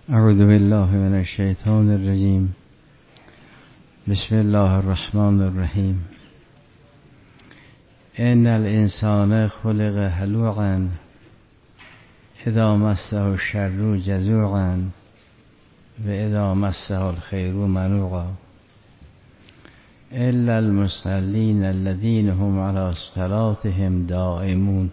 اعوذ بالله من الشیطان الرجیم. بسم الله الرحمن الرحیم. ان الانسان خلق هلوعا اذا مسه الشر جزوعا و اذا مسه الخیر منوعا الا المصلین الذین هم علی صلاتهم دائمون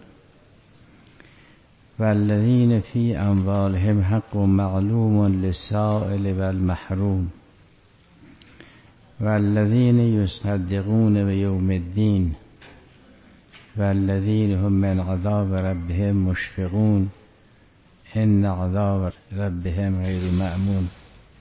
والذین فی اموالهم حق معلوم للسائل والمحروم والذین یصدقون بیوم الدین والذین هم من عذاب ربهم مشفقون ان عذاب ربهم غیر مأمون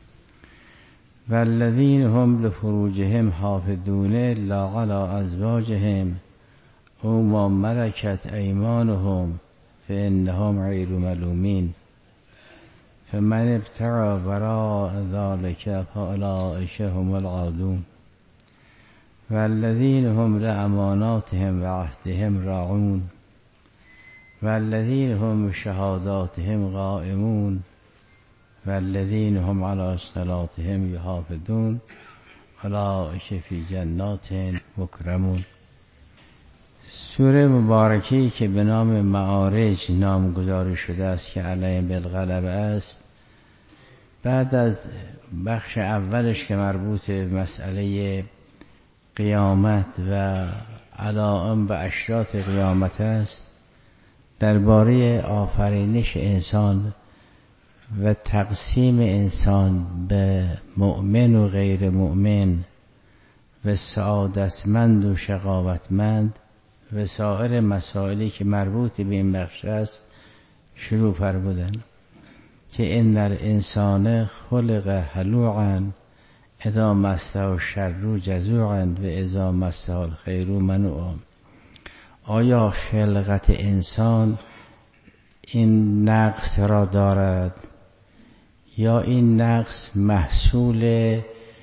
والذین هم لفروجهم حافظون الا علی ازواجهم او ما ملکت ایمانهم فإنهم غیر ملومین فمن ابتغى وراء ذلك فأولئک هم العادون والذین هم لأماناتهم وعهدهم راعون والذین هم بشهاداتهم قائمون والذین هم علی صلاتهم یحافظون اولئک فی جنات مکرمون. سوره مبارکی که به نام معارج نامگذاری شده است که علیهم بالغلبه است، بعد از بخش اولش که مربوط به مسئله قیامت و علائم و اشراط قیامت است، درباره آفرینش انسان و تقسیم انسان به مؤمن و غیر مؤمن و سعادتمند و شقاوتمند و سایر مسائلی که مربوط به این بخش است شروع فرمودن که ان الانسان خلق هلوعا اذا مسه الشر جزوعا و اذا مسه الخیر منوعا. آیا خلقت انسان این نقص را دارد یا این نقص محصول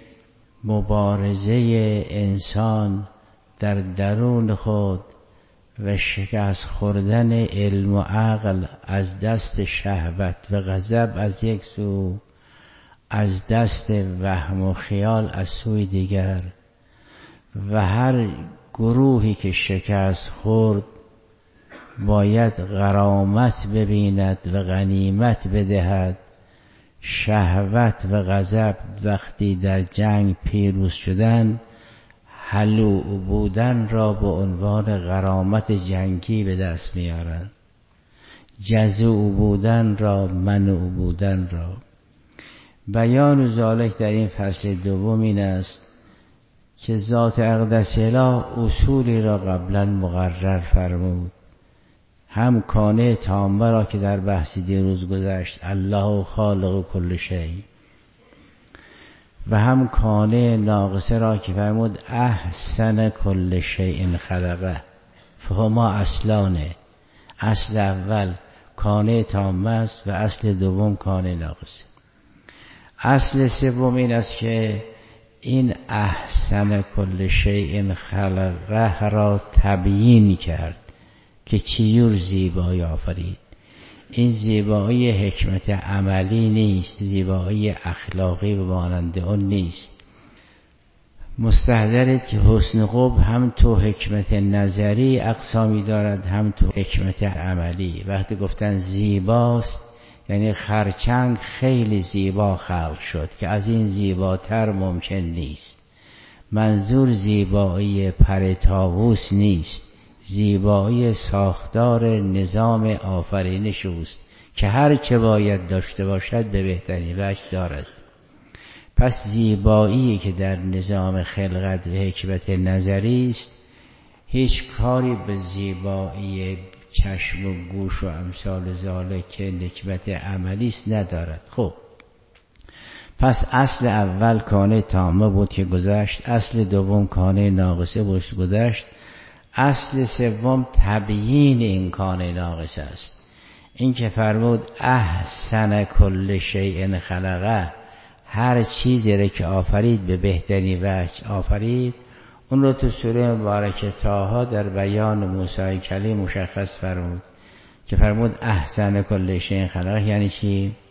مبارزه انسان در درون خود و شکست خوردن علم و عقل از دست شهوت و غضب از یک سو، از دست وهم و خیال از سوی دیگر، و هر گروهی که شکست خورد باید غرامت ببیند و غنیمت بدهد. شهوت و غضب وقتی در جنگ پیروز شدن هلوع بودن را به عنوان غرامت جنگی به دست میارند، جزوع بودن را، منوع بودن را. بیان ذالک در این فصل دوم این است که ذات اقدس اله اصولی را قبلا مقرر فرمود، هم کانه تامه را که در بحث دیروز گذشت الله خالق کل شیء، و هم کانه ناقصه را که فرمود احسن کل شیء خلقه فهما اصلانه. اصل اول کانه تامه است و اصل دوم کانه ناقصه. اصل سوم این است که این احسن کل شیء خلقه را تبیین کرد که چیور زیبایی آفرید. این زیبایی حکمت عملی نیست، زیبایی اخلاقی و مانند آن نیست. مستحضرید که حسن قبح هم تو حکمت نظری اقسامی دارد، هم تو حکمت عملی. وقتی گفتن زیباست یعنی خرچنگ خیلی زیبا خلق شد که از این زیباتر ممکن نیست. منظور زیبایی پر طاووس نیست، زیبایی ساختار نظام آفرینش اوست که هر چه باید داشته باشد به بهترین وجه دارد. پس زیبایی که در نظام خلقت و حکمت نظری است هیچ کاری به زیبایی چشم و گوش و امثال ذالک که حکمت عملی است ندارد. خب پس اصل اول کانه تامه بود که گذشت، اصل دوم کانه ناقصه بود گذشت، اصل سوم تبیین این کانه ناقصه است. این که فرمود احسن کل شیء خلقه، هر چیزی را که آفرید به بهترین وجه آفرید. اون رو تو سوره مبارکه طه در بیان موسی کلیم مشخص فرمود که فرمود احسن کل شیء خلقه. یعنی چی؟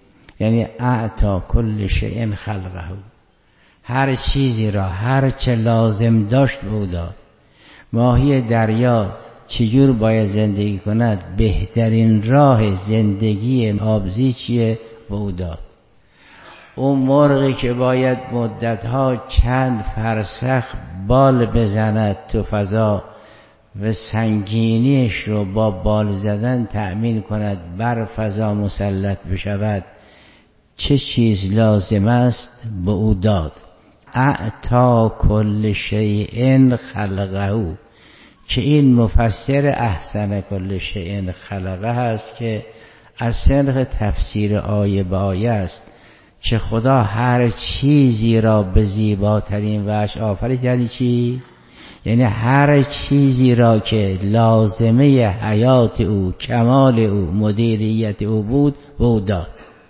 یعنی اعطا کل شیء خلقه، هر چیزی را هر چه لازم داشت به او داد. ماهی دریا چجور باید زندگی کند؟ بهترین راه زندگی آبزی چیه؟ به او داد. اون مرغی که باید مدتها چند فرسخ بال بزند تو فضا و سنگینیش رو با بال زدن تأمین کند بر فضا مسلط بشود، چه چیز لازم است به او داد. اعطا کل شیء خلقه، که این مفسر احسن کل شیء خلقه هست که از صنف تفسیر آیه به آیه است که خدا هر چیزی را به زیباترین وجه آفرید. یعنی چی؟ یعنی هر چیزی را که لازمه حیات او، کمال او، مدیریت او بود به او داد.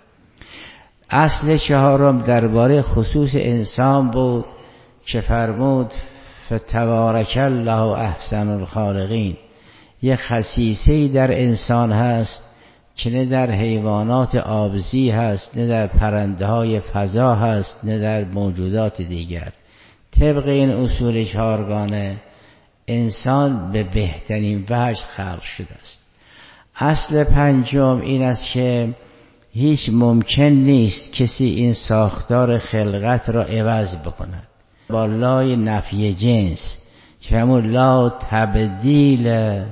اصل چهارم درباره خصوص انسان بود که فرمود فتبارک الله احسن الخالقین. یه خصیصه‌ای در انسان هست که نه در حیوانات آبزی هست، نه در پرنده های فضا هست، نه در موجودات دیگر. طبق این اصول چهارگانه انسان به بهترین وجه خلق شده است. اصل پنجم این است که هیچ ممکن نیست کسی این ساختار خلقت را عوض بکند با لای نفی جنس که همون لا تبدیل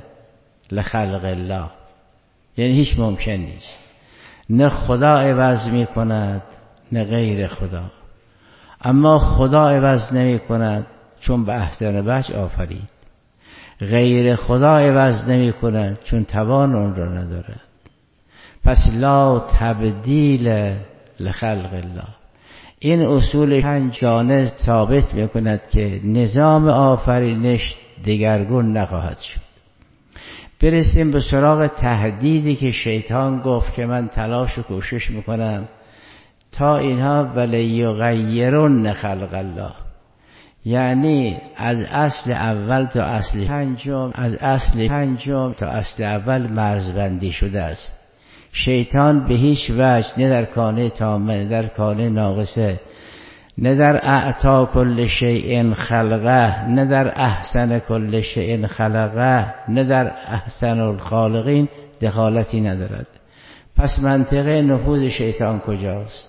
لخلق الله، یعنی هیچ ممکن نیست. نه خدا عوض می کند نه غیر خدا، اما خدا عوض نمی کند چون به احسن وجه آفرید. غیر خدا عوض نمی کند چون توان اون را ندارد. پس لا تبدیل لخلق الله. این اصول پنجگانه ثابت می کند که نظام آفرینش دگرگون نخواهد شد. برسیم به سراغ تهدیدی که شیطان گفت که من تلاش و کوشش میکنم تا اینها ولیغیرن خلق الله، یعنی از اصل اول تا اصل پنجم، از اصل پنجم تا اصل اول مرزبندی شده است. شیطان به هیچ وجه نه در کانه تامه نه در کانه ناقصه، نه در اعطا کل شیء خلقه، نه در احسن کل شیء خلقه، نه در احسن الخالقین دخالتی ندارد. پس منطقه نفوذ شیطان کجاست؟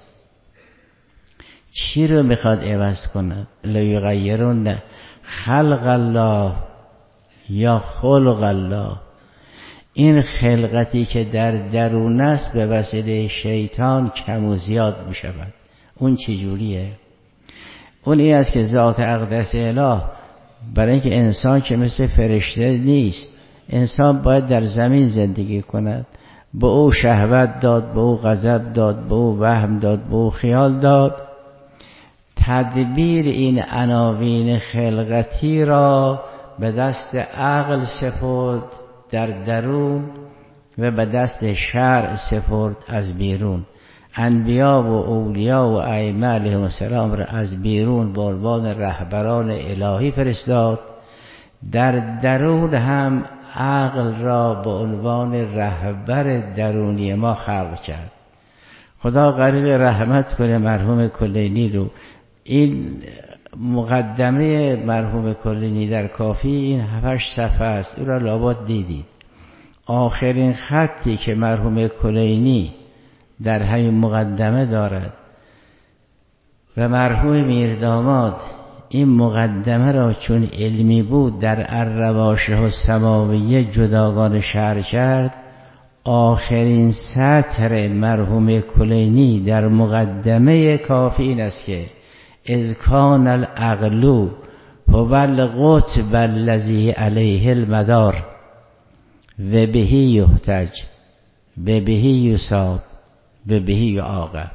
چی رو میخواد عوض کند؟ لیغیرن خلق الله یا خلق الله. این خلقتی که در درون است به وسیله شیطان کم و زیاد میشود. اون چجوریه؟ اون این است که ذات اقدس اله برای اینکه انسان که مثل فرشته نیست، انسان باید در زمین زندگی کند، به او شهوت داد، به او غضب داد، به او وهم داد، به او خیال داد. تدبیر این عناوین خلقتی را به دست عقل سپرد در درون و به دست شرع سپرد از بیرون. انبیا و اولیا و ائمه علیهم السلام را از بیرون به عنوان رهبران الهی فرستاد، در درون هم عقل را به عنوان رهبر درونی ما خلق کرد. خدا غریق رحمت کنه مرحوم کلینی رو. این مقدمه مرحوم کلینی در کافی این 7 صفحه است، او را لابد دیدید. آخرین خطی که مرحوم کلینی در همین مقدمه دارد و مرحوم میرداماد این مقدمه را چون علمی بود در الرواشه السماویه جداگانه شرح کرد. آخرین سطر مرحوم کلینی در مقدمه کافی این است که اذ کان العقل هو القطب الذی علیه المدار و بهی یحتج و بهی یصاب و بهی یعاقب.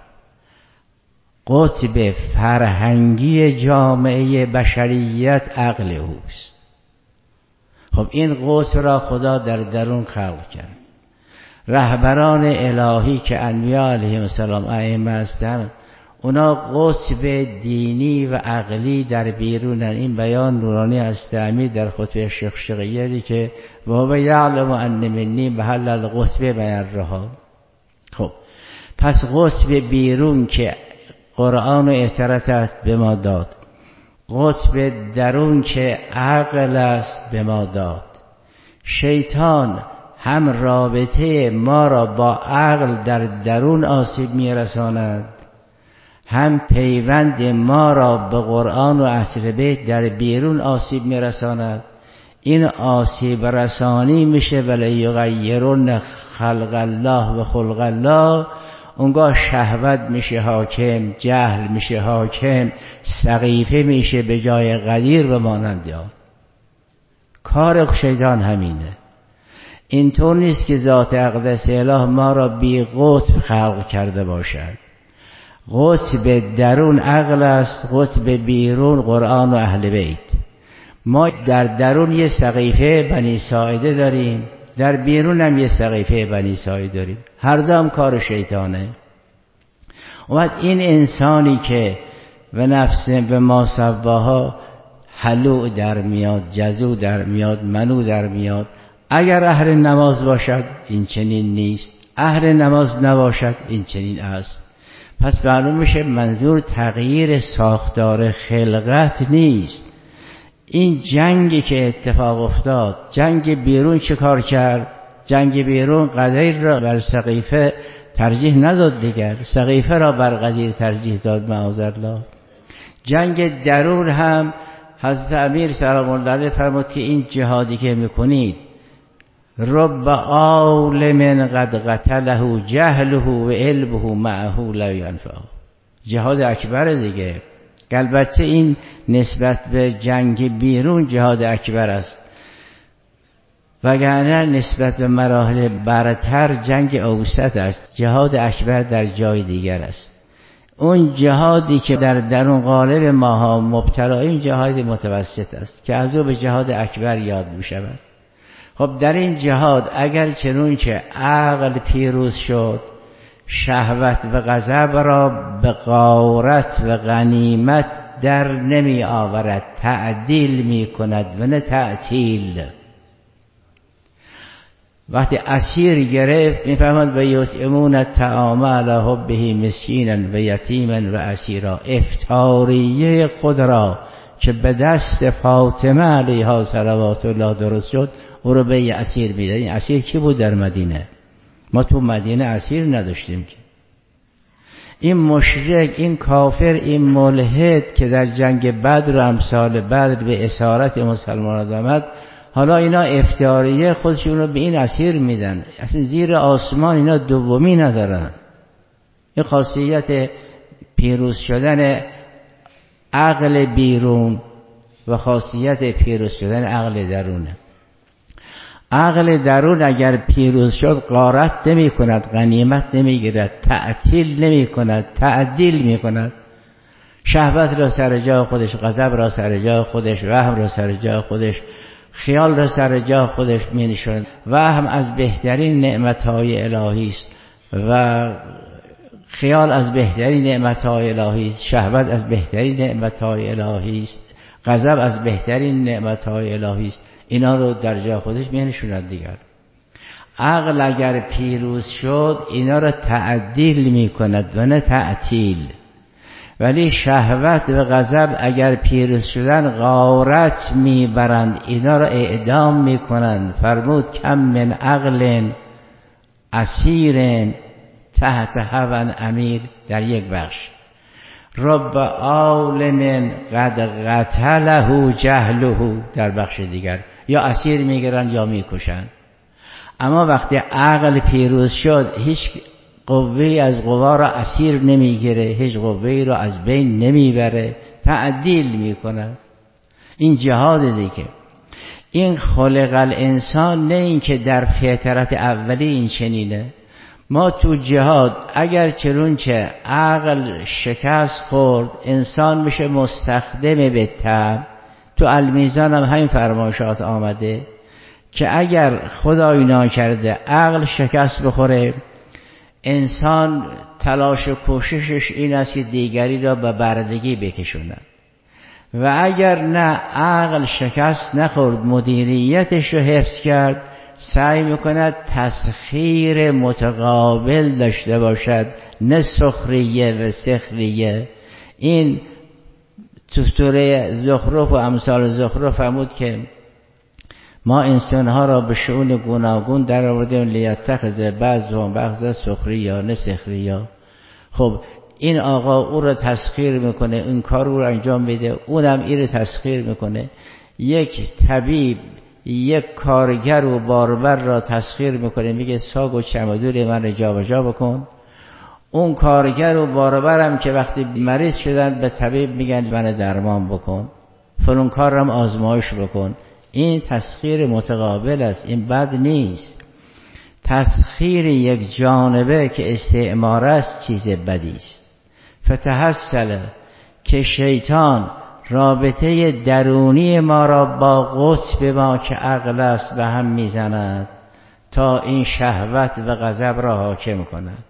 قطب فرهنگی جامعه بشریت عقل اوست. خب این قطب را خدا در درون خلق کرد. رهبران الهی که انبیا علیهم السلام ائمه هستند، اونا قطب دینی و عقلی در بیرونن. این بیان نورانی هستمی در خطبه شیخ شقیری که و هو یعلم ان منی محل القطب بیرها. خب پس قطب بیرون که قرآن و اطرت است به ما داد، قطب درون که عقل است به ما داد. شیطان هم رابطه ما را با عقل در درون آسیب میرساند، هم پیوند ما را به قرآن و اهل بیت در بیرون آسیب میرساند. این آسیب رسانی میشه ولی یغیرون خلق الله و خلق الله. اونگاه شهوت میشه حاکم، جهل میشه حاکم، سقیفه میشه به جای قدیر و مانند آن. کار شیطان همینه. اینطور نیست که ذات اقدس اله ما را بی قطب خلق کرده باشد. قطب درون عقل است، قطب بیرون قرآن و اهل بیت. ما در درون یه سقیفه بنی ساعده داریم، در بیرون هم یه سقیفه بنی ساعده داریم. هر دو هم کار شیطانه. و این انسانی که به نفس به ما سواها حلو در میاد، جزو در میاد، منو در میاد، اگر اهل نماز باشد این چنین نیست، اهل نماز نباشد این چنین است. پس معلوم میشه منظور تغییر ساختار خلقت نیست. این جنگی که اتفاق افتاد، جنگ بیرون چه کار کرد؟ جنگ بیرون قدیر را بر سقیفه ترجیح نداد، دیگر سقیفه را بر قدیر ترجیح داد معاذالله. جنگ درون هم حضرت امیر سلام الله علیه فرمود که این جهادی که میکنید رب عالم قد قتله جهله و علمه معه لا ينفع. جهاد اکبر دیگه. البته این نسبت به جنگ بیرون جهاد اکبر است، وگرنه نسبت به مراحل برتر جنگ اوسط است. جهاد اکبر در جای دیگر است. اون جهادی که در درون قالب ماها مبتلاییم جهاد متوسط است که از او به جهاد اکبر یاد می شود. خب در این جهاد اگر چنانچه عقل پیروز شد، شهوت و غضب را به غارت و غنیمت در نمی آورد، تعدیل می کند و نه تعطیل. وقتی اسیر گرفت میفهمند و یطعمون الطعام علی حبه مسکینا و یتیما و اسیرا. افطاریه خود را که به دست فاطمه علیها صلوات الله درست شد او رو به اسیر میدن. این اسیر کی بود در مدینه؟ ما تو مدینه اسیر نداشتیم که. این مشرک، این کافر، این ملحد که در جنگ بدر و امثال بدر به اسارت مسلمانان آمد، حالا اینا افطاریه خودشون رو به این اسیر میدن. اصلا زیر آسمان اینا دومی ندارن. این خاصیت پیروز شدن عقل بیرون و خاصیت پیروز شدن عقل درونه. عقل درون اگر پیروز شد غارت نمی کند، غنیمت نمی گیرد، تعطیل نمی کند، تعدیل می کند. شهوت را سر جای خودش، غضب را سر جای خودش، وهم را سر جای خودش، خیال را سر جای خودش می نشاند. وهم از بهترین نعمتهای الهی است و خیال از بهترین نعمتهای الهی است، شهوت از بهترین نعمتهای الهی است، غضب از بهترین نعمتهای الهی است. اینا رو در جای خودش می نشاند دیگر. عقل اگر پیروز شد اینا رو تعدیل می کند و نه تعطیل. ولی شهوت و غضب اگر پیروز شدن غارت می برند، اینا رو اعدام می کنند. فرمود کم من عقل اسیر تحت هوى امیر در یک بخش. رب عالم قد قتله جهله در بخش دیگر. یا اسیر میگیرن یا میکشن. اما وقتی عقل پیروز شد هیچ قوی از قوا را اسیر نمیگیره، هیچ قوی را از بین نمیبره، تعدیل میکنه. این جهاد دیگه. این خلق الانسان، نه این که در فطرت اولی این چنینه. ما تو جهاد اگر چنانچه عقل شکست خورد انسان میشه مستخدم به طبع. تو المیزان هم همین فرمایشات آمده که اگر خدای ناکرده عقل شکست بخوره، انسان تلاش و کوششش این است که دیگری را به بردگی بکشوند. و اگر نه عقل شکست نخورد، مدیریتش رو حفظ کرد، سعی میکند تسخیر متقابل داشته باشد، نه سخریه و سخریه. این تو سوره زخرف و امثال زخرف فرمود که ما انسانها را به شؤون گوناگون در آوردیم لیتخذ بعضهم بعضا سخریا نه سخریا. خب این آقا او را تسخیر میکنه، این کار او را انجام میده، اونم این را تسخیر میکنه. یک طبیب یک کارگر و باربر را تسخیر میکنه، میگه ساگ و چمدون من را جابجا بکن. اون کارگر و باربرم که وقتی مریض شدن به طبیب میگن من درمان بکن، فلان کارم آزمایش بکن. این تسخیر متقابل است، این بد نیست. تسخیر یک جانبه که استعمار است چیز بدی است. فتحصل که شیطان رابطه درونی ما را با قطب ما که عقل است به هم میزند تا این شهوت و غضب را حاکم کند،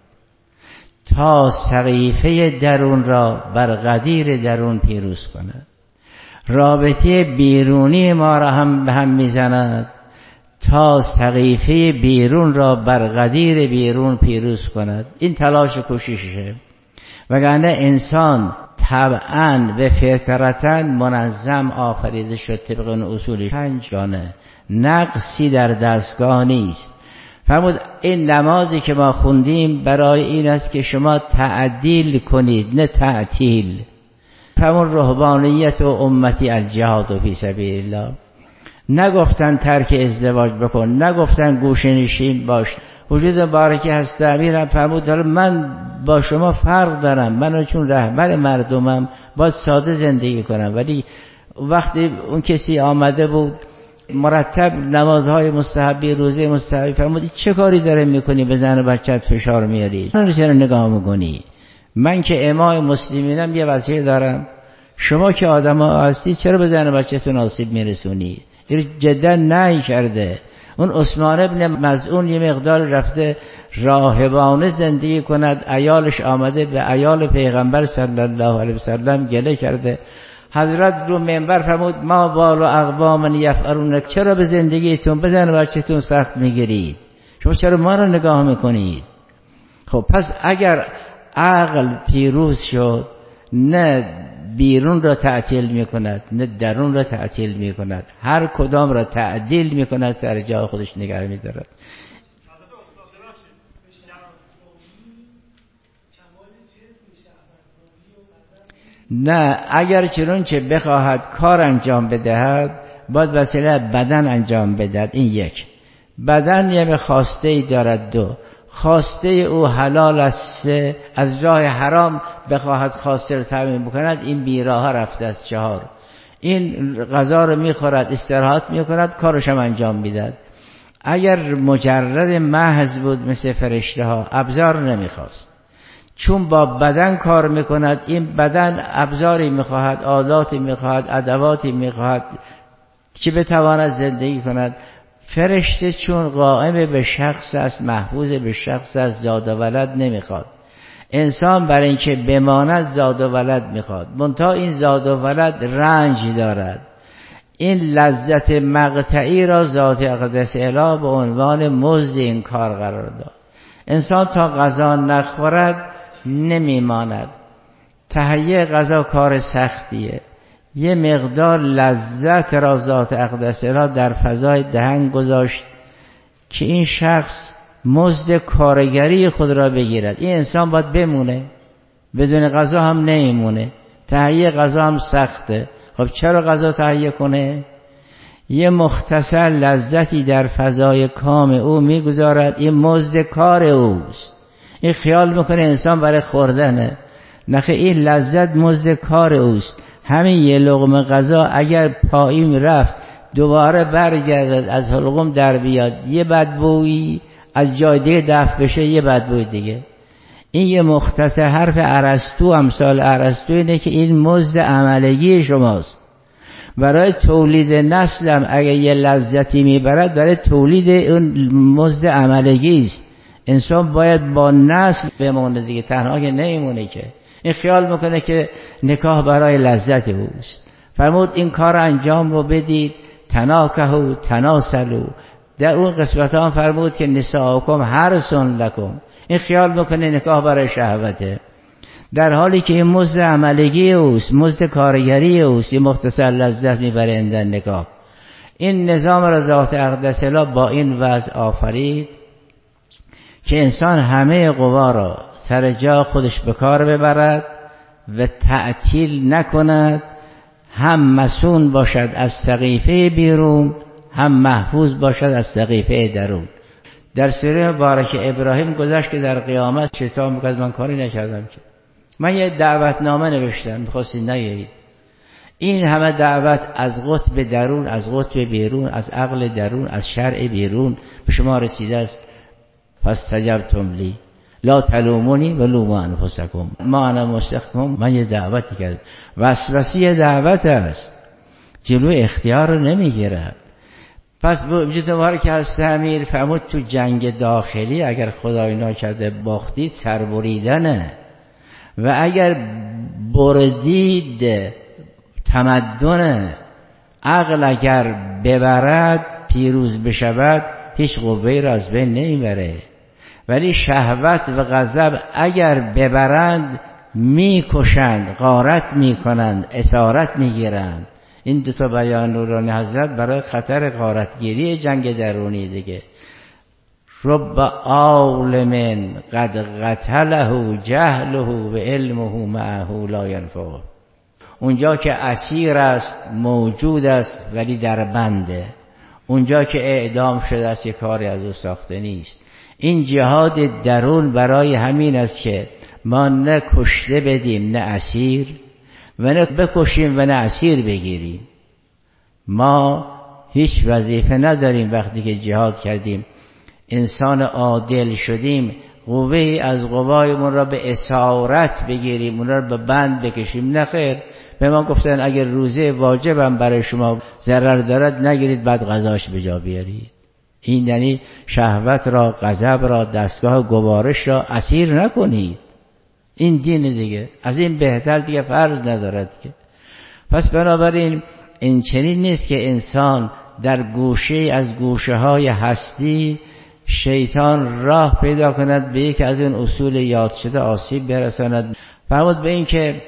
تا سقیفه درون را بر غدیر درون پیروز کند. رابطه بیرونی ما را هم به هم میزند تا سقیفه بیرون را بر غدیر بیرون پیروز کند. این تلاش و کوشششه. وگرنه انسان طبعاً و فطرتاً منظم آفریده شد طبق اون اصول پنجگانه، نقصی در دستگاه نیست. فرمود این نمازی که ما خوندیم برای این است که شما تعدیل کنید نه تعطیل. فرمود رهبانیت و امتی الجهاد فی سبیل الله. نگفتن ترک ازدواج بکن، نگفتن گوشه نشین باش. وجود بارکی هست امیرم فرمود حالا من با شما فرق دارم، من چون رهبر مردمم باید ساده زندگی کنم، ولی وقتی اون کسی آمده بود مرتب نمازهای مستحبی روزه مستحبی فرمود چه کاری داره میکنی به زن و بچت فشار میاری؟ من چرا نگاه میکنی؟ من که امام مسلمینم یه وظیفه دارم، شما که آدم ها هستی چرا به زن و بچه‌تون آسیب میرسونی؟ این جدا نهی کرده. اون عثمان ابن مظعون یه مقدار رفته راهبانه زندگی کند، عیالش آمده به عیال پیغمبر صلی الله علیه وسلم گله کرده. حضرت رو منبر فرمود ما بال و اقوام یفعلون، چرا به زندگیتون به زن و بچه‌تون سخت میگیرید؟ شما چرا ما رو نگاه میکنید؟ خب پس اگر عقل پیروز شد نه بیرون را تعطیل میکند نه درون را تعطیل میکند، هر کدام را تعدیل میکند، در جای خودش نگه میدارد. نه اگر چنانچه بخواهد کار انجام بدهد باید وسیله بدن انجام بدهد. این یک. بدن یه خواسته ای دارد. دو، خواسته او حلال است. سه، از راه حرام بخواهد خواسته رو تامین بکند این بیراه رفته است. چهار، این غذا رو میخورد استراحت میکند کارش هم انجام میدهد. اگر مجرد محض بود مثل فرشته ها ابزار نمیخواست، چون با بدن کار میکند این بدن ابزاری میخواهد، آلاتی میخواهد، ادواتی میخواهد که بتواند زندگی کند. فرشته چون قائم به شخص است، محفوظ به شخص است، زاد و ولد نمیخواد. انسان برای اینکه بماند زاد و ولد میخواد، منتها این زاد و ولد رنج دارد. این لذت مقطعی را ذات اقدس اله به عنوان مزد این کار قرار داد. انسان تا غذا نخورد نمیماند. تهیه غذا کار سختیه. یه مقدار لذت را ذات اقدس اله در فضای دهن گذاشت که این شخص مزد کارگری خود را بگیرد. این انسان باید بمونه، بدون غذا هم نمیمونه. تهیه غذا هم سخته. خب چرا غذا تهیه کنه؟ یه مختصر لذتی در فضای کام او میگذارد، این مزد کار اوست. این خیال میکنه انسان برای خوردنه، نخه این لذت مزد کار اوست. همین یه لقمه غذا اگر پایین رفت دوباره برگردد از حلقوم در بیاد یه بدبویی، از جای دیگه دفع بشه یه بدبوی دیگه. این یه مختصر حرف ارسطو، امثال ارسطو اینه که این مزد عملگی شماست. برای تولید نسل هم اگر یه لذتی میبرد برای تولید اون مزد عملگی است. انسان باید با نسل بمونه دیگه، تنها که نمیمونه که. این خیال میکنه که نکاح برای لذت اوست. فرمود این کار انجام رو بدید، تناکحوا تناسلوا، در اون قسمت هم فرمود که نساءکم حرث لکم، این خیال میکنه نکاح برای شهوته، در حالی که این مزد عملگی اوست، مزد کارگری اوست، این مختصر لذت میبره اندن نکاح. این نظام را ذات اقدس الله با این وضع آفرید که انسان همه قوا را سر جا خودش به کار ببرد و تعطیل نکند، هم مسون باشد از سقیفه بیرون، هم محفوظ باشد از سقیفه درون. در سوره مبارک ابراهیم گذشت که در قیامت شیطان میگه من کاری نکردم، که من یه دعوتنامه نوشتم می‌خواستید نیایید. این همه دعوت از قطب درون، از قطب بیرون، از عقل درون، از شرع بیرون به شما رسیده است. فاستجبتم لی لا تلومونی و لوموا انفسکم ما انا مستخدم. من یه دعوتی کردم، وسوسه دعوت است، جلو اختیار رو نمیگیره. پس وجود ما که هست امیر فرمود تو جنگ داخلی اگر خدای ناکرده باختید سربریدنه، و اگر بردید تمدن، عقل اگر ببرد پیروز بشود هیچ قوه‌ای را از بین نمیبره، ولی شهوت و غضب اگر ببرند میکشند، غارت میکنند، اسارت میگیرند. این دو تا بیان نورانی حضرت برای خطر غارتگیری جنگ درونی دیگه. رب عالم قد قتله جهله و علمه معه لا ینفعه. اونجا که اسیر است موجود است ولی در بنده، اونجا که اعدام شده است یک کاری از او ساخته نیست. این جهاد درون برای همین است که ما نه کشته بدیم نه اسیر، و نه بکشیم و نه اسیر بگیریم. ما هیچ وظیفه نداریم وقتی که جهاد کردیم انسان عادل شدیم قوه‌ای از قوایمون را به اسارت بگیریم، اون را به بند بکشیم. نه خیر، به ما گفتن اگر روزه واجبم برای شما ضرر دارد نگیرید بعد قضاش به جا بیارید. این یعنی شهوت را، غضب را، دستگاه گوارش را اسیر نکنید. این دین دیگه، از این بهتر دیگه فرض ندارد که. پس بنابراین این چنین نیست که انسان در گوشه از گوشه های هستی شیطان راه پیدا کند به یک از این اصول یاد شده آسیب برساند. فرمود به این که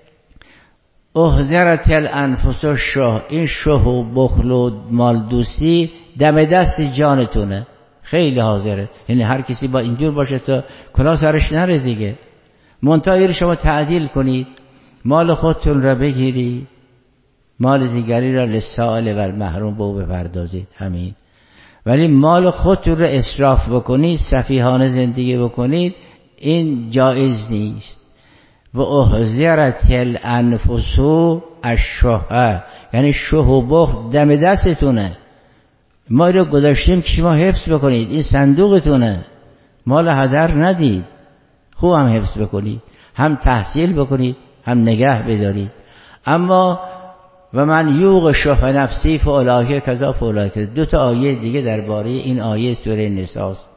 احذرت الانفس الشح، این شح و بخل و مال دوستی دم دست جانتونه، خیلی حاضره. یعنی هر کسی با اینجور باشه تا کلا سرش نره دیگه. منتهی رو شما تعدیل کنید، مال خودتون را بگیرید، مال دیگری را للسائل و المحروم به او بپردازید، همین. ولی مال خودتون را اسراف بکنید، سفیهانه زندگی بکنید، این جایز نیست. و احذرت الانفس الشح، یعنی شح و بخل دم دستتونه، ما رو گذاشتیم که شما حفظ بکنید، این صندوقتونه، مال هدر ندید، خوب هم حفظ بکنید، هم تحصیل بکنید، هم نگه بدارید. اما و من یوق شح نفسی فاولئک کذا فاولئک، دو تا آیه دیگه درباره این آیه سوره نساء است.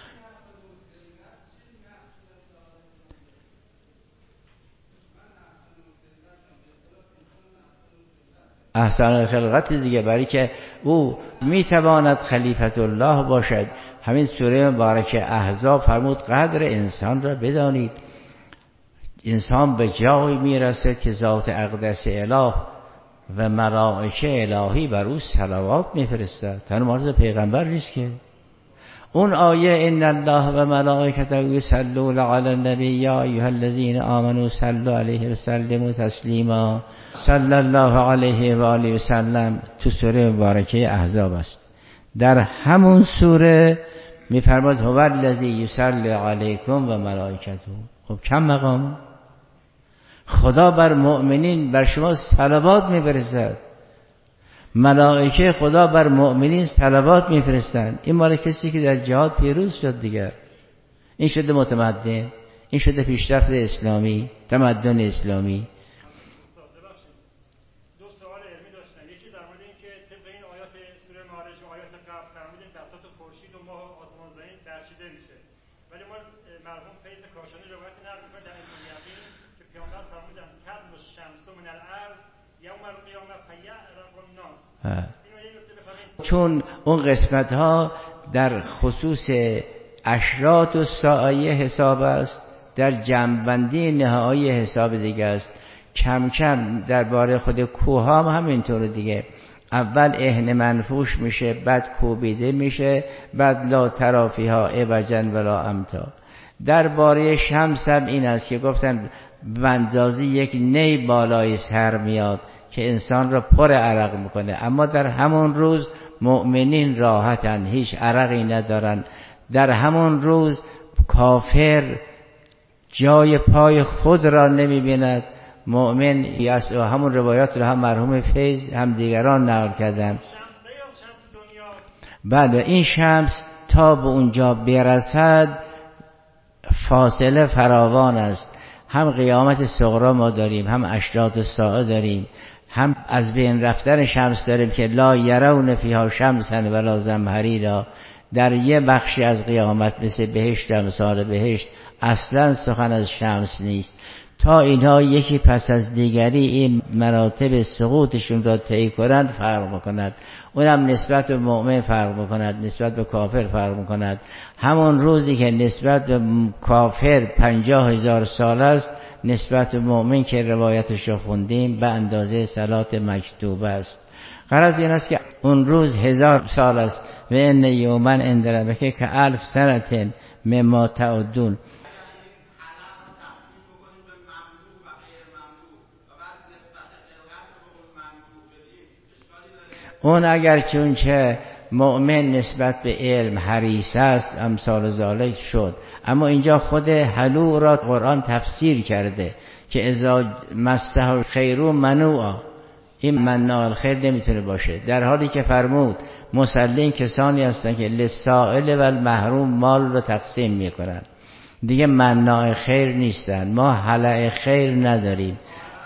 احسن خلقت دیگه، برای که او میتواند خلیفت الله باشد. همین سوره مبارک احزاب فرمود قدر انسان را بدانید. انسان به جایی میرسه که ذات اقدس اله و ملائکه الهی بر او صلوات میفرستد. تنها مورد پیغمبر نیست که. اون آیه ان الله و ملائکته یصلون علی النبی یا ایها الذین آمنوا صلوا علیه و سلموا تسلیما، صلی الله علیه و آله و سلم، تو سوره مبارکه احزاب است. در همون سوره میفرماد هو الذی یصلی علیکم و ملائکته. خب کم مقام، خدا بر مؤمنین بر شما صلوات میفرستد، ملائکه خدا بر مؤمنین صلوات میفرستند. این مال کسی که در جهاد پیروز شد دیگر. این شده متمدن، این شده پیشرفت اسلامی، تمدن اسلامی. دو سوال علمی داشتم. یکی در مورد این که طبق این آیات سوره معارج و آیات قبل فرمودیم بساط خورشید و ماه و آسمان زمین درچیده میشه، ولی ما مرحوم فیض کاشانی روایت نقل می‌کنه در علم الیقین که پیامبر فرمودن تبل الشمس من الارض یوم القیامه فیعرق الناس. چون اون قسمت ها در خصوص اشراط و ساعه حساب است، در جمع‌بندی نهایی حساب دیگه است. کم کم درباره خود کوه هم همینطور دیگه، اول اهن منفوش میشه، بعد کوبیده میشه، بعد لا ترافی ها عوجن ولا امتا. درباره شمس هم این است که گفتن به اندازه یک نی بالای سر میاد که انسان را پر عرق میکنه، اما در همون روز مؤمنین راحتن، هیچ عرقی ندارن. در همون روز کافر جای پای خود را نمیبیند، مؤمن همون روایات رو هم مرحوم فیض هم دیگران نقل کردن. بله این شمس تا به اونجا برسد فاصله فراوان است. هم قیامت صغری ما داریم، هم اشراط الساعه داریم، هم از بین رفتن شمس داریم که لا یرون فیها شمسا ولا زمهریرا. در یه بخشی از قیامت مثل بهشت، امثال بهشت، اصلا سخن از شمس نیست. تا اینها یکی پس از دیگری این مراتب سقوطشون را طی کنند فرق میکند. اونم نسبت به مؤمن فرق میکند، نسبت به کافر فرق میکند. همون روزی که نسبت به کافر 50,000 سال است، نسبت به مؤمن که روایتش رو خوندیم به اندازه صلات مکتوبه است. غرض این است که اون روز 1000 سال است. و ان یوما عند ربک که 1000 سنه مما تعدون. اون اگر چونچه مؤمن نسبت به علم حریص است امثال ذالک شد، اما اینجا خود حلو را قرآن تفسیر کرده که اذا مسه الخیر منوعا، این مناع الخیر نمیتونه باشه، در حالی که فرمود مسلین کسانی هستن که للسائل و المحروم مال رو تقسیم میکنن، دیگه مناع خیر نیستن. ما حلع خیر نداریم.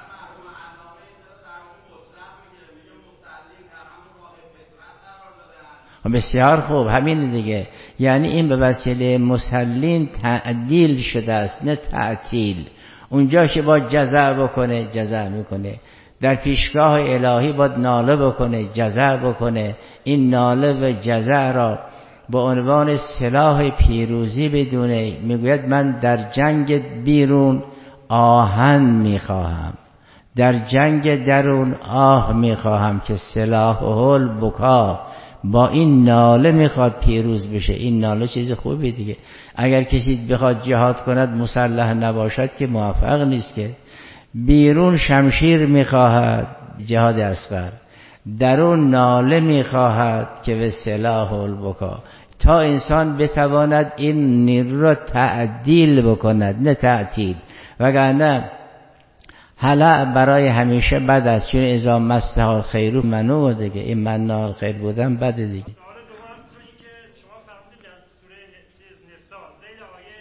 بسیار خوب، همین دیگه. یعنی این به وسیله مسلین تعدیل شده است نه تعطیل. اونجا که با جزع بکنه جزع میکنه، در پیشگاه الهی باید ناله بکنه جزع بکنه. این ناله و جزع را با عنوان سلاح پیروزی بدونه. میگوید من در جنگ بیرون آهن میخواهم، در جنگ درون آه میخواهم که سلاح البکا، با این ناله میخواد پیروز بشه. این ناله چیز خوبی دیگه. اگر کسی بخواد جهاد کند مسلح نباشد که موفق نیست که. بیرون شمشیر میخواهد جهاد اصغر، درون ناله میخواهد که به سلاح البکا، تا انسان بتواند این نیرو را تعدیل بکند نه تعطیل. وگرنه حالا برای همیشه بد است، چون اذا مسه الخیر منوع دیگه، این مناع الخیر بودن بد دیگه. سوال دوم است تو این که شما فرمودید در سوره نساء ذیل آیه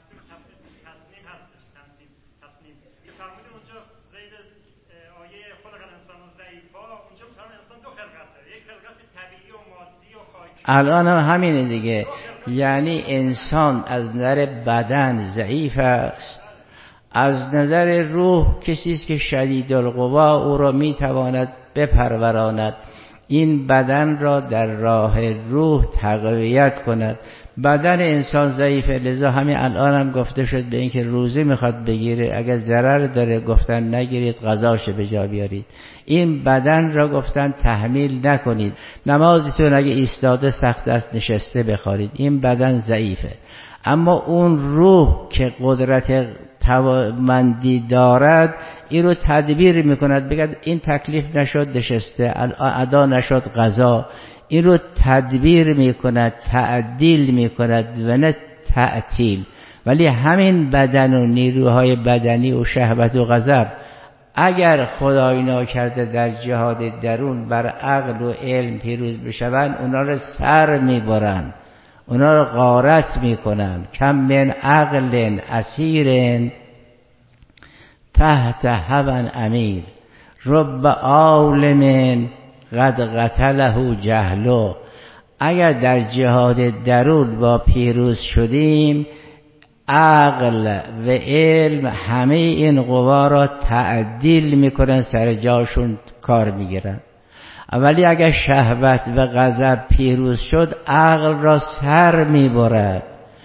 تصنیم هستش، تصنیم که فرمودید اونجا ذیل آیه خلق الانسان ضعیفا، اونجا فرمودید انسان دو خلقت داره، یک خلقت طبیعی و مادی و خاکی. الان هم همینه دیگه. یعنی انسان از نظر بدن ضعیف است، از نظر روح کسی است که شدید القوا، او را میتواند بپروراند، این بدن را در راه روح تقویت کند. بدن انسان ضعیفه، لذا همین الان هم گفته شد به این که روزه میخواد بگیره، اگر ضرر داره گفتن نگیرید غذاش به جا بیارید. این بدن را گفتن تحمیل نکنید. نمازتون اگه ایستاده سخت است، نشسته بخوارید. این بدن ضعیفه. اما اون روح که قدرت توانمندی دارد، این رو تدبیر میکند. بگد این تکلیف نشد نشسته، ادا نشد غذا، این رو تدبیر میکند، تعدیل میکند و نه تعطیل. ولی همین بدن و نیروهای بدنی و شهوت و غضب اگر خدای ناکرده در جهاد درون بر عقل و علم پیروز بشوند، اونا رو سر میبرند، اونا رو غارت میکنن. کم من عقل اسیر تحت هوى امیر، رب عالم قد قتله جهلو. اگر در جهاد درون با پیروز شدیم، عقل و علم همه این قوا را تعدیل میکنن، سر جاشون کار میگیرن. ولی اگر شهوت و غضب پیروز شد، عقل را سر میبرد،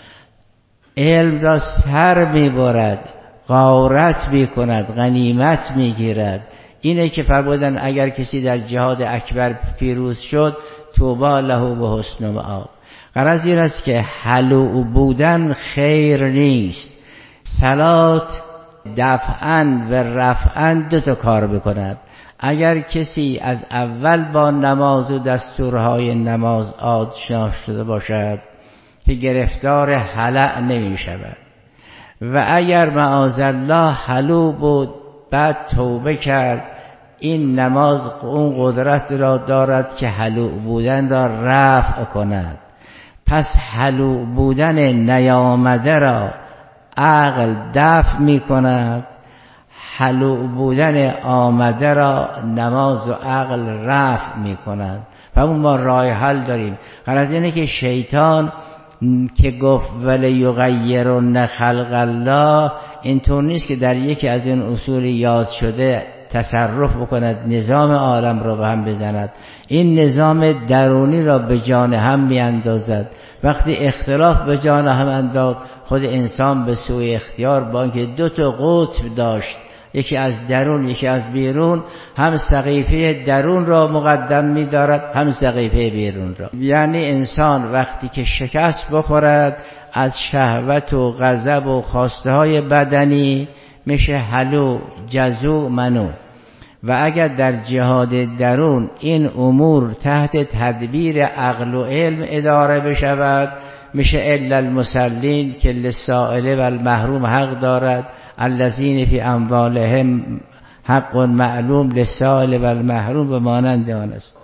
علم را سر میبرد، غارت میکند، غنیمت میگیرد. اینه که فرمودن اگر کسی در جهاد اکبر پیروز شد، طوبی له به حسن مآب. غرض این است که حلو بودن خیر نیست. صلات دفعاً و رفعاً دو تا کار بکند. اگر کسی از اول با نماز و دستورهای نماز آشنا شده باشد که گرفتار هلع نمی شود، و اگر معاذالله حلو بود بعد توبه کرد، این نماز اون قدرت را دارد که حلو بودن را رفع کند. پس حلو بودن نیامده را عقل دفع می کند، حلو بودن آمده را نماز و عقل رفع می کند. و ما راه حل داریم. غرض اینه که شیطان که گفت ولیغیرن خلق الله، اینطور نیست که در یکی از این اصول یاد شده تصرف بکند، نظام عالم را به هم بزند. این نظام درونی را به جان هم می اندازد. وقتی اختلاف به جان هم انداخت، خود انسان به سوی اختیار با اینکه دو تا قطب داشت، یکی از درون یکی از بیرون، هم سقیفه درون را مقدم می دارد هم سقیفه بیرون را. یعنی انسان وقتی که شکست بخورد از شهوت و غضب و خواسته های بدنی، میشه حلو، جزو، منو. و اگر در جهاد درون این امور تحت تدبیر عقل و علم اداره بشود، میشه الا المصلین که للسائل و المحروم حق دارد، الذین فی اموالهم حق معلوم للسائل و المحروم و مانند آن است.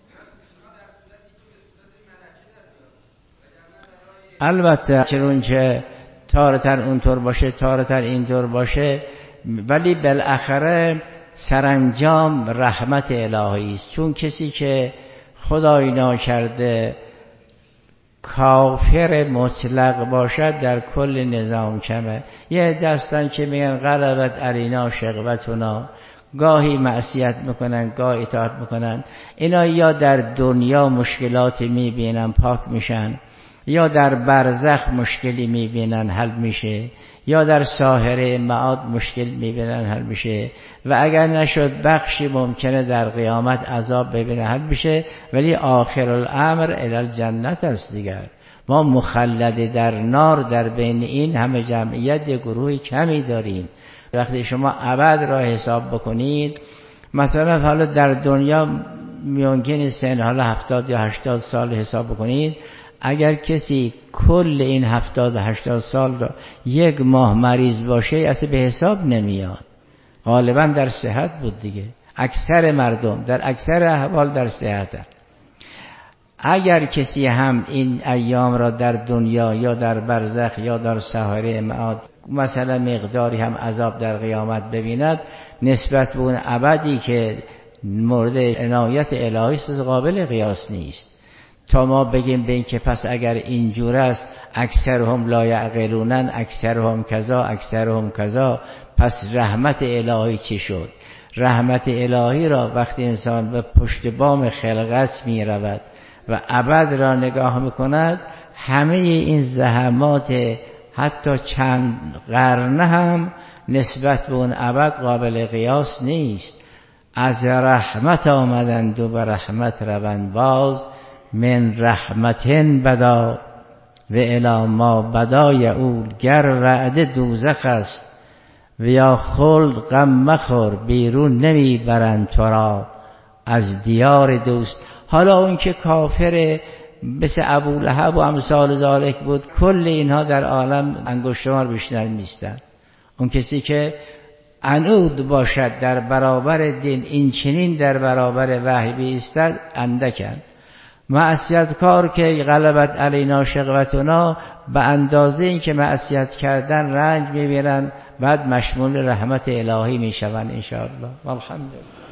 البته چون تارتر اونطور باشه تارتر اینطور باشه، ولی بالاخره سرانجام رحمت الهی است. چون کسی که خدای ناکرده کافر مطلق باشد در کل نظام کمه. یه دستن که میگن غلبت علینا شقوتنا، گاهی معصیت میکنن گاهی اطاعت میکنن، اینا یا در دنیا مشکلات میبینن پاک میشن، یا در برزخ مشکلی میبینن حل میشه، یا در ساحره معاد مشکل میبینن حل میشه، و اگر نشد بخشی ممکنه در قیامت عذاب ببینه حل میشه. ولی آخر الامر الی الجنت است دیگر. ما مخلد در نار در بین این همه جمعیت یه گروه کمی داریم. وقتی شما ابد را حساب بکنید، مثلا حالا در دنیا ممکنه سن حالا 70 یا 80 سال حساب بکنید، اگر کسی کل این 70 و 80 سال را یک ماه مریض باشه اصلا به حساب نمیاد. غالبا در صحت بود دیگه. اکثر مردم در اکثر احوال در صحت هست. اگر کسی هم این ایام را در دنیا یا در برزخ یا در ساحره معاد مثلا مقداری هم عذاب در قیامت ببیند، نسبت به اون ابدی که مورد عنایت الهی است قابل قیاس نیست. تا ما بگیم به این که پس اگر اینجور است اکثرهم لا یعقلونن، اکثرهم کذا، اکثرهم کذا، پس رحمت الهی چی شد؟ رحمت الهی را وقتی انسان به پشت بام خلقت می رود و ابد را نگاه میکند، همه این زحمات حتی چند قرن هم نسبت به اون ابد قابل قیاس نیست. از رحمت آمدند و به رحمت روند باز، من رحمتن بدا و الی ما بدا یعود. گر وعده دوزخ است و یا خلد غم مخور، بیرون نمیبرند تو را از دیار دوست. حالا اون که کافر مثل ابولهب و امثال ذالک بود، کل اینها در عالم انگشتمار بیشتر نیستند. اون کسی که عنود باشد در برابر دین، این چنین در برابر وحی بایستد، اندکند. معصیت کار که غلبت علینا شقوتنا، به اندازه این که معصیت کردن رنج میبینن، بعد مشمول رحمت الهی میشوند ان شاء الله. الحمدلله.